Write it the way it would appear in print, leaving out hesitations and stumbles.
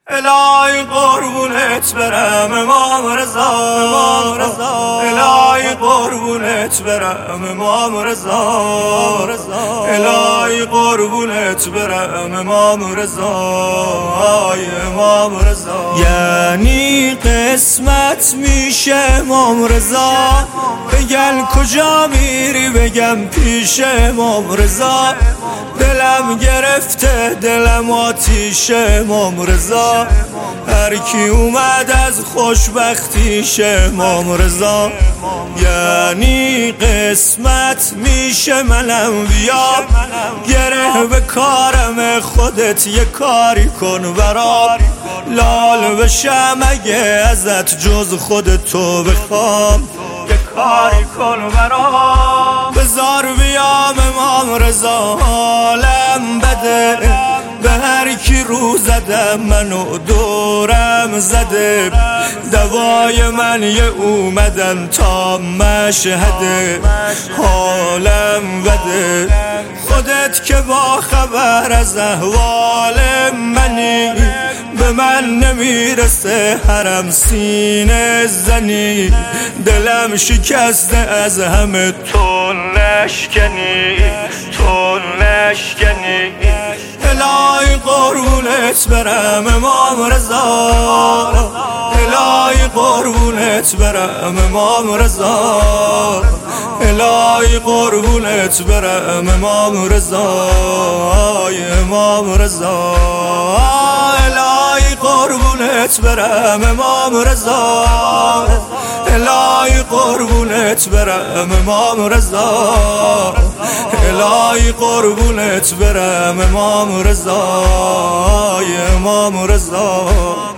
الهی قربونت برم امام رضا، الهی قربونت برم امام رضا، الهی قربونت برم امام رضا، امام رضا. یعنی قسمت میشه امام رضا، بگن کجا میری بگم پیش امام رضا. دلم گرفته دلم آتیش امام رضا، هر کی اومد از خوشبختیش امام رضا. یعنی قسمت میشه منم بیام، گره به کارم خودت یه کاری کن برام، لال بشم اگه ازت جز خودتو بخوام، یه کاری کن برام. بزار بیام امام رضا حالم بده، به هر کی رو زدم منو دورم زده، دوای من یه اومدن تا مشهده، حالم بده. خودت که با خبر از احوال منی، به من نمیرسه حرم سینه زنی، دلم شکسته از همه تو نشکنی، تو نشکنی. الهی قربونت برم امام رضا، الهی قربونت برم امام رضا، الهی قربونت برم امام رضا، امام رضا. الهی قربونت برم امام رضا، الهی قربونت برم امام رضا، الهی قربونت برم امام رضا، امام رضا.